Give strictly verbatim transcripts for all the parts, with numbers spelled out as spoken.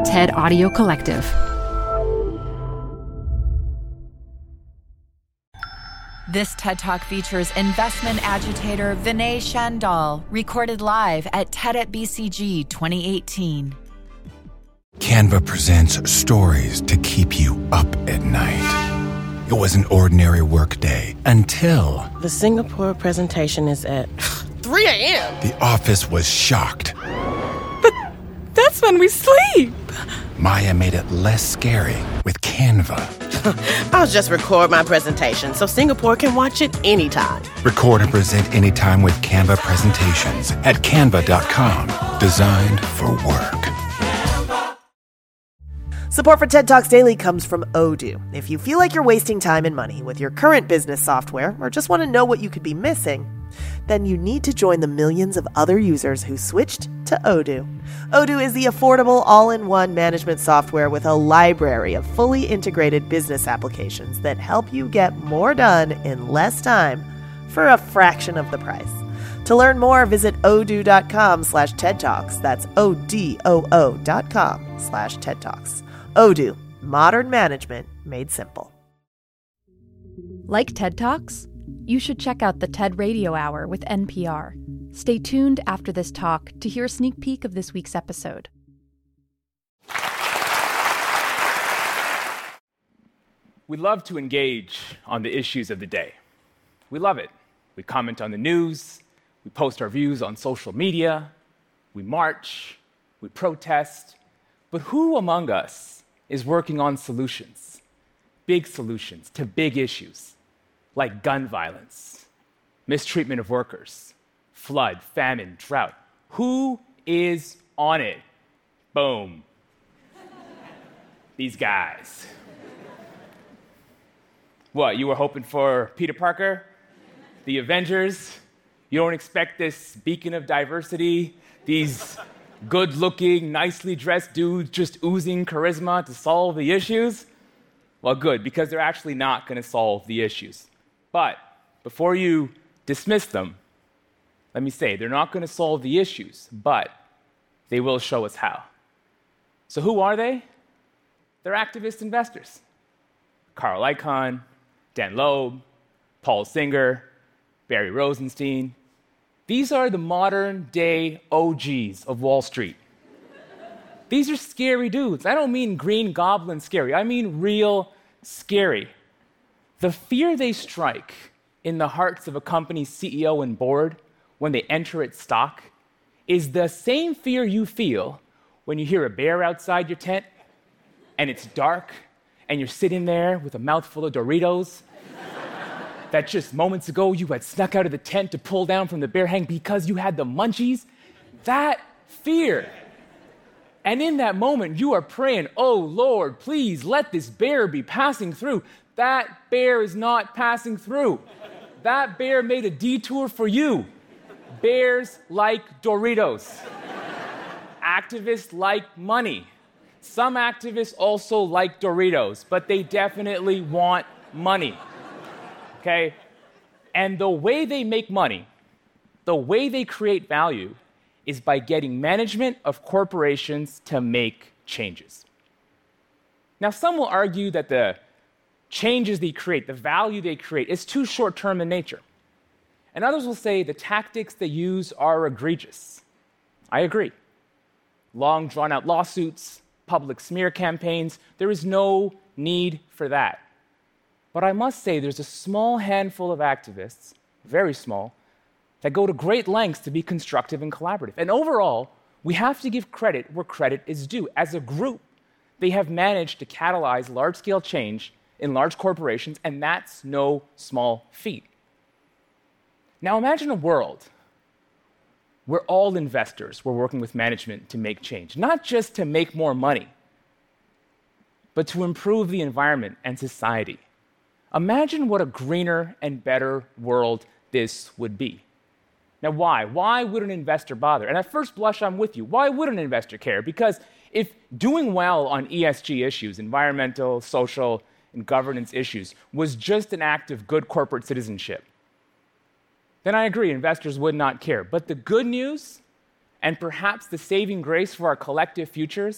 TED Audio Collective. This TED Talk features investment agitator Vinay Shandal, recorded live at TED at B C G twenty eighteen. Canva presents stories to keep you up at night. It was an ordinary workday until... The Singapore presentation is at three a.m. The office was shocked. But that's when we sleep. Maya made it less scary with Canva. I'll just record my presentation so Singapore can watch it anytime. Record and present anytime with Canva presentations at canva dot com. Designed for work. Support for TED Talks Daily comes from Odoo. If you feel like you're wasting time and money with your current business software or just want to know what you could be missing, then you need to join the millions of other users who switched to Odoo. Odoo is the affordable all-in-one management software with a library of fully integrated business applications that help you get more done in less time for a fraction of the price. To learn more, visit odoo.com slash TED Talks. That's O-D-O-O dot com slash TED Talks. Odoo, modern management made simple. Like TED Talks? You should check out the TED Radio Hour with N P R. Stay tuned after this talk to hear a sneak peek of this week's episode. We love to engage on the issues of the day. We love it. We comment on the news. We post our views on social media. We march. We protest. But who among us is working on solutions, big solutions to big issues, like gun violence, mistreatment of workers, flood, famine, drought? Who is on it? Boom. These guys. What, you were hoping for Peter Parker? The Avengers? You don't expect this beacon of diversity? These good-looking, nicely dressed dudes just oozing charisma to solve the issues? Well, good, because they're actually not going to solve the issues. But before you dismiss them, let me say, they're not going to solve the issues, but they will show us how. So who are they? They're activist investors. Carl Icahn, Dan Loeb, Paul Singer, Barry Rosenstein. These are the modern-day O Gs of Wall Street. These are scary dudes. I don't mean Green Goblin scary. I mean real scary. The fear they strike in the hearts of a company's C E O and board when they enter its stock is the same fear you feel when you hear a bear outside your tent and it's dark and you're sitting there with a mouthful of Doritos that just moments ago you had snuck out of the tent to pull down from the bear hang because you had the munchies. That fear. And in that moment, you are praying, oh, Lord, please let this bear be passing through. That bear is not passing through. That bear made a detour for you. Bears like Doritos. Activists like money. Some activists also like Doritos, but they definitely want money. Okay? And the way they make money, the way they create value, is by getting management of corporations to make changes. Now, some will argue that the changes they create, the value they create, is too short-term in nature. And others will say the tactics they use are egregious. I agree. Long, drawn-out lawsuits, public smear campaigns, there is no need for that. But I must say there's a small handful of activists, very small, that go to great lengths to be constructive and collaborative. And overall, we have to give credit where credit is due. As a group, they have managed to catalyze large-scale change in large corporations, and that's no small feat. Now imagine a world where all investors were working with management to make change, not just to make more money, but to improve the environment and society. Imagine what a greener and better world this would be. Now, why? Why would an investor bother? And at first blush, I'm with you. Why would an investor care? Because if doing well on E S G issues, environmental, social, and governance issues, was just an act of good corporate citizenship, then I agree, investors would not care. But the good news, and perhaps the saving grace for our collective futures,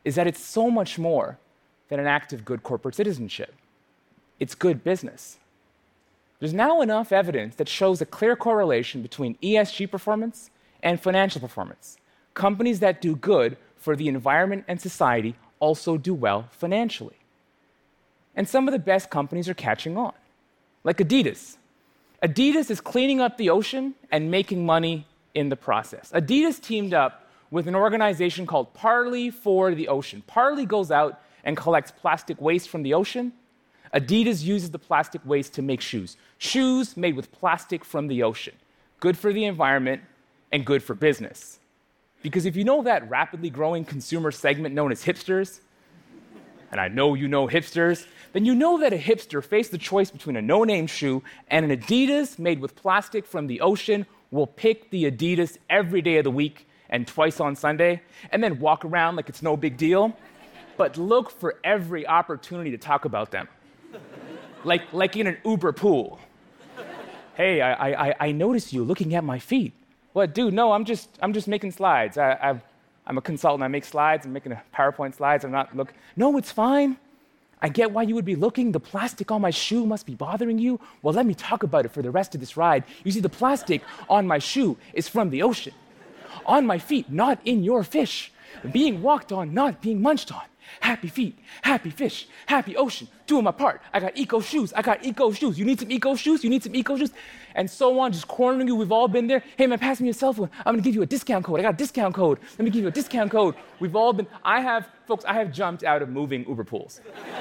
is that it's so much more than an act of good corporate citizenship. It's good business. There's now enough evidence that shows a clear correlation between E S G performance and financial performance. Companies that do good for the environment and society also do well financially. And some of the best companies are catching on, like Adidas. Adidas is cleaning up the ocean and making money in the process. Adidas teamed up with an organization called Parley for the Ocean. Parley goes out and collects plastic waste from the ocean. Adidas uses the plastic waste to make shoes. Shoes made with plastic from the ocean. Good for the environment and good for business. Because if you know that rapidly growing consumer segment known as hipsters, and I know you know hipsters, then you know that a hipster faced the choice between a no-name shoe and an Adidas made with plastic from the ocean will pick the Adidas every day of the week and twice on Sunday, and then walk around like it's no big deal, but look for every opportunity to talk about them. Like, like in an Uber pool. Hey, I, I, I noticed you looking at my feet. What, dude, no, I'm just, I'm just making slides. I, I've, I'm a consultant, I make slides, I'm making a PowerPoint slides, I'm not look. No, it's fine. I get why you would be looking. The plastic on my shoe must be bothering you. Well, let me talk about it for the rest of this ride. You see, the plastic on my shoe is from the ocean. On my feet, not in your fish. Being walked on, not being munched on. Happy feet, happy fish, happy ocean. Do them apart. I got eco shoes. I got eco shoes. You need some eco shoes? You need some eco shoes? And so on, just cornering you. We've all been there. Hey, man, pass me your cell phone. I'm going to give you a discount code. I got a discount code. Let me give you a discount code. We've all been, I have, folks, I have jumped out of moving Uber pools.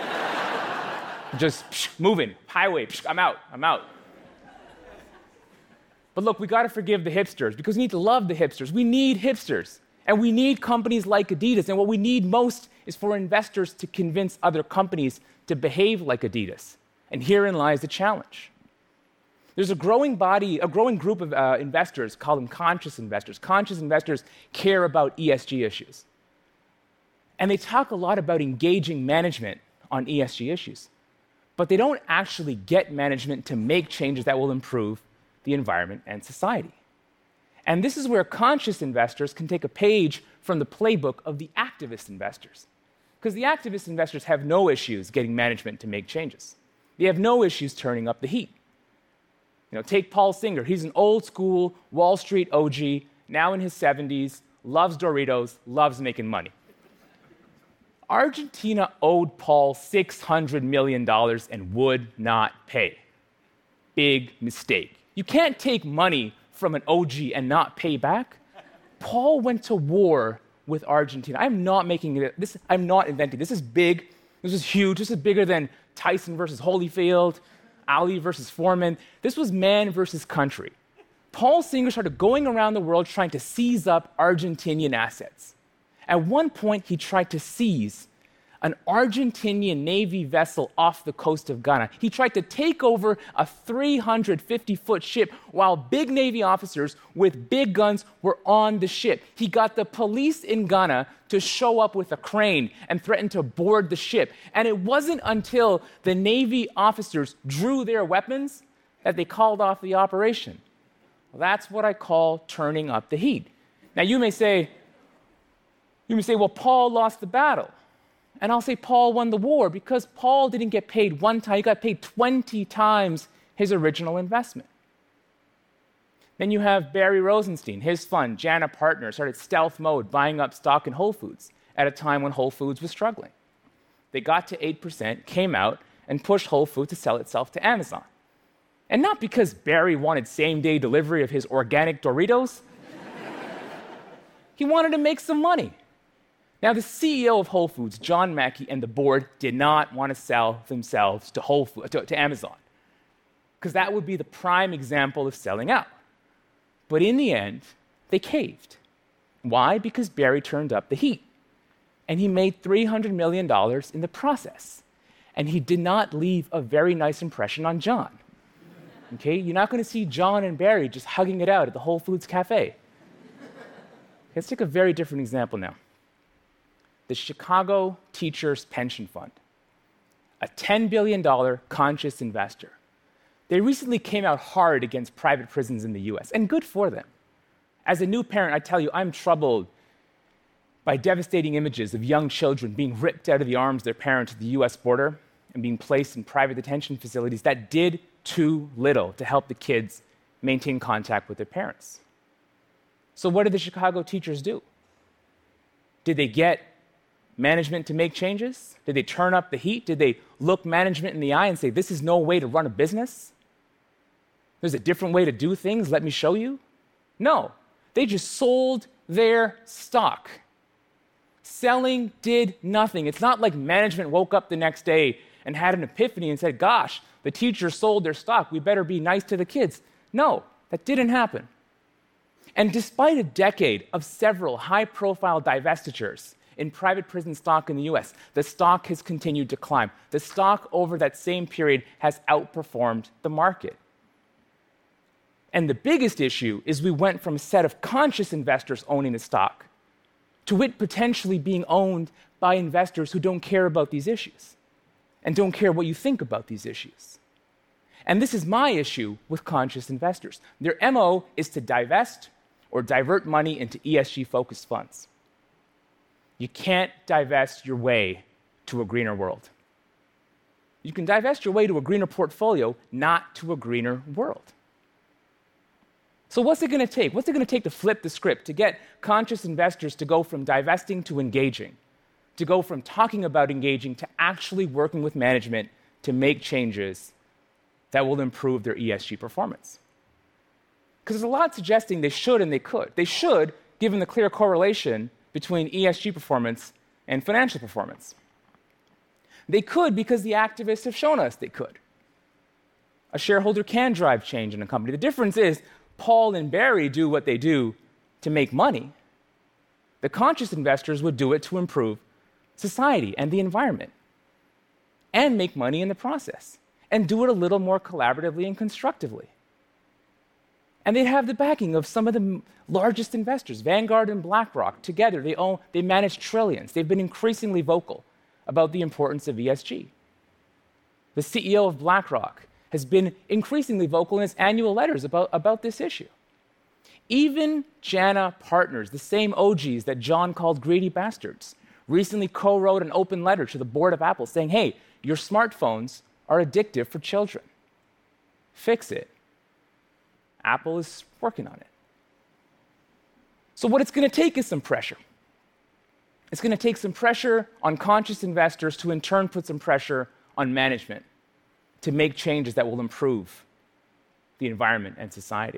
Just psh, moving, highway, psh, I'm out, I'm out. But look, we got to forgive the hipsters because we need to love the hipsters. We need hipsters. And we need companies like Adidas. And what we need most is for investors to convince other companies to behave like Adidas. And herein lies the challenge. There's a growing body, a growing group of uh, investors, call them conscious investors. Conscious investors care about E S G issues. And they talk a lot about engaging management on E S G issues. But they don't actually get management to make changes that will improve the environment and society. And this is where conscious investors can take a page from the playbook of the activist investors. Because the activist investors have no issues getting management to make changes. They have no issues turning up the heat. You know, take Paul Singer. He's an old school Wall Street O G, now in his seventies, loves Doritos, loves making money. Argentina owed Paul six hundred million dollars and would not pay. Big mistake. You can't take money from an O G and not pay back. Paul went to war with Argentina. I'm not making it, this, I'm not inventing. This is big, this is huge, this is bigger than Tyson versus Holyfield, Ali versus Foreman. This was man versus country. Paul Singer started going around the world trying to seize up Argentinian assets. At one point, he tried to seize an Argentinian Navy vessel off the coast of Ghana. He tried to take over a three hundred fifty foot ship while big Navy officers with big guns were on the ship. He got the police in Ghana to show up with a crane and threaten to board the ship. And it wasn't until the Navy officers drew their weapons that they called off the operation. Well, that's what I call turning up the heat. Now, you may say, you may say, well, Paul lost the battle. And I'll say Paul won the war because Paul didn't get paid one time, he got paid twenty times his original investment. Then you have Barry Rosenstein, his fund, Jana Partners, started stealth mode, buying up stock in Whole Foods at a time when Whole Foods was struggling. They got to eight percent, came out, and pushed Whole Foods to sell itself to Amazon. And not because Barry wanted same-day delivery of his organic Doritos. He wanted to make some money. Now, the C E O of Whole Foods, John Mackey, and the board did not want to sell themselves to, Whole Foods, to, to Amazon, because that would be the prime example of selling out. But in the end, they caved. Why? Because Barry turned up the heat, and he made three hundred million dollars in the process. And he did not leave a very nice impression on John. Okay? You're not going to see John and Barry just hugging it out at the Whole Foods cafe. Let's take a very different example now. The Chicago Teachers Pension Fund, a ten billion dollars conscious investor. They recently came out hard against private prisons in the U S, and good for them. As a new parent, I tell you, I'm troubled by devastating images of young children being ripped out of the arms of their parents at the U S border and being placed in private detention facilities that did too little to help the kids maintain contact with their parents. So what did the Chicago teachers do? Did they get management to make changes? Did they turn up the heat? Did they look management in the eye and say, this is no way to run a business? There's a different way to do things, let me show you? No, they just sold their stock. Selling did nothing. It's not like management woke up the next day and had an epiphany and said, gosh, the teachers sold their stock, we better be nice to the kids. No, that didn't happen. And despite a decade of several high-profile divestitures in private prison stock in the U S, the stock has continued to climb. The stock over that same period has outperformed the market. And the biggest issue is we went from a set of conscious investors owning the stock to it potentially being owned by investors who don't care about these issues and don't care what you think about these issues. And this is my issue with conscious investors. Their M O is to divest or divert money into E S G-focused funds. You can't divest your way to a greener world. You can divest your way to a greener portfolio, not to a greener world. So what's it going to take? What's it going to take to flip the script, to get conscious investors to go from divesting to engaging, to go from talking about engaging to actually working with management to make changes that will improve their E S G performance? Because there's a lot suggesting they should and they could. They should, given the clear correlation between E S G performance and financial performance. They could because the activists have shown us they could. A shareholder can drive change in a company. The difference is Paul and Barry do what they do to make money. The conscious investors would do it to improve society and the environment and make money in the process and do it a little more collaboratively and constructively. And they'd have the backing of some of the largest investors, Vanguard and BlackRock. Together, they own, they manage trillions. They've been increasingly vocal about the importance of E S G. The C E O of BlackRock has been increasingly vocal in his annual letters about, about this issue. Even JANA Partners, the same O Gs that John called greedy bastards, recently co-wrote an open letter to the board of Apple saying, hey, your smartphones are addictive for children. Fix it. Apple is working on it. So what it's going to take is some pressure. It's going to take some pressure on conscious investors to in turn put some pressure on management to make changes that will improve the environment and society.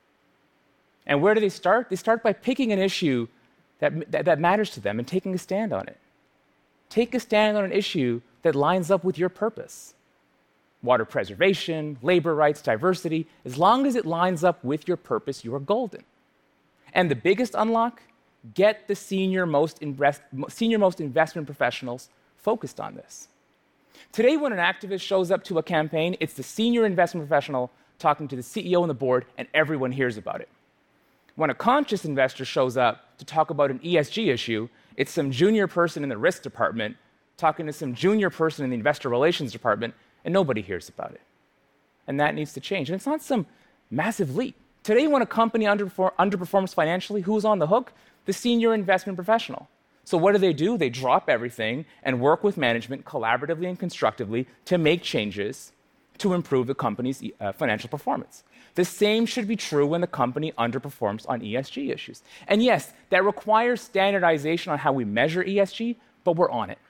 And where do they start? They start by picking an issue that, that, that matters to them and taking a stand on it. Take a stand on an issue that lines up with your purpose. Water preservation, labor rights, diversity. As long as it lines up with your purpose, you are golden. And the biggest unlock, get the senior most, invest, senior most investment professionals focused on this. Today, when an activist shows up to a campaign, it's the senior investment professional talking to the C E O and the board, and everyone hears about it. When a conscious investor shows up to talk about an E S G issue, it's some junior person in the risk department talking to some junior person in the investor relations department, and nobody hears about it. And that needs to change. And it's not some massive leap. Today, when a company underperform, underperforms financially, who's on the hook? The senior investment professional. So what do they do? They drop everything and work with management collaboratively and constructively to make changes to improve the company's uh, financial performance. The same should be true when the company underperforms on E S G issues. And yes, that requires standardization on how we measure E S G, but we're on it.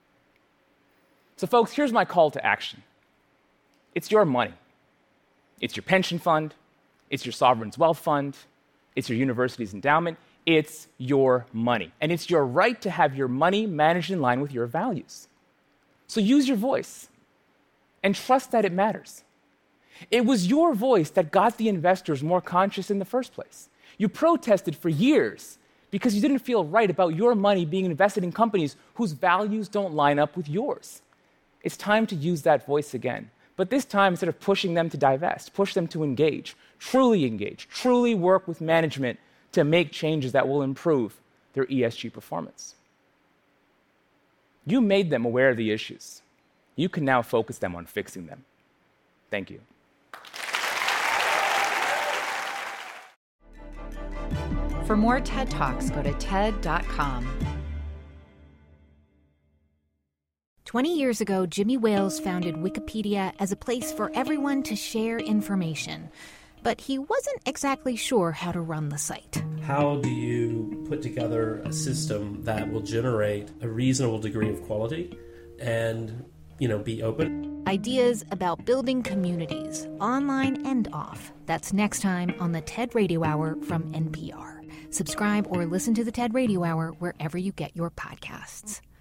So folks, here's my call to action. It's your money. It's your pension fund. It's your sovereign's wealth fund. It's your university's endowment. It's your money. And it's your right to have your money managed in line with your values. So use your voice and trust that it matters. It was your voice that got the investors more conscious in the first place. You protested for years because you didn't feel right about your money being invested in companies whose values don't line up with yours. It's time to use that voice again. But this time, instead of pushing them to divest, push them to engage, truly engage, truly work with management to make changes that will improve their E S G performance. You made them aware of the issues. You can now focus them on fixing them. Thank you. For more TED Talks, go to ted dot com. Twenty years ago, Jimmy Wales founded Wikipedia as a place for everyone to share information. But he wasn't exactly sure how to run the site. How do you put together a system that will generate a reasonable degree of quality and, you know, be open? Ideas about building communities, online and off. That's next time on the TED Radio Hour from N P R. Subscribe or listen to the TED Radio Hour wherever you get your podcasts.